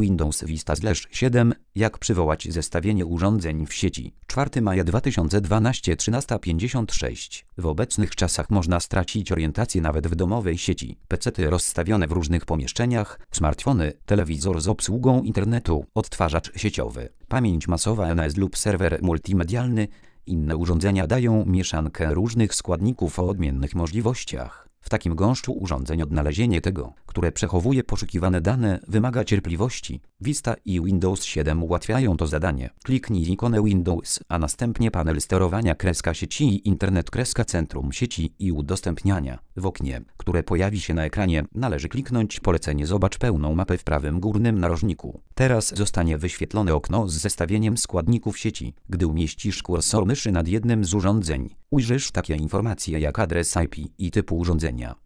Windows Vista 7. Jak przywołać zestawienie urządzeń w sieci. 4 maja 2012 13:56. W obecnych czasach można stracić orientację nawet w domowej sieci. Pecety rozstawione w różnych pomieszczeniach, smartfony, telewizor z obsługą internetu, odtwarzacz sieciowy, pamięć masowa NAS lub serwer multimedialny. Inne urządzenia dają mieszankę różnych składników o odmiennych możliwościach. W takim gąszczu urządzeń odnalezienie tego, które przechowuje poszukiwane dane, wymaga cierpliwości. Vista i Windows 7 ułatwiają to zadanie. Kliknij ikonę Windows, a następnie panel sterowania -sieci i internet -centrum sieci i udostępniania. W oknie, które pojawi się na ekranie, należy kliknąć polecenie Zobacz pełną mapę w prawym górnym narożniku. Teraz zostanie wyświetlone okno z zestawieniem składników sieci. Gdy umieścisz kursor myszy nad jednym z urządzeń, ujrzysz takie informacje jak adres IP i typ urządzenia.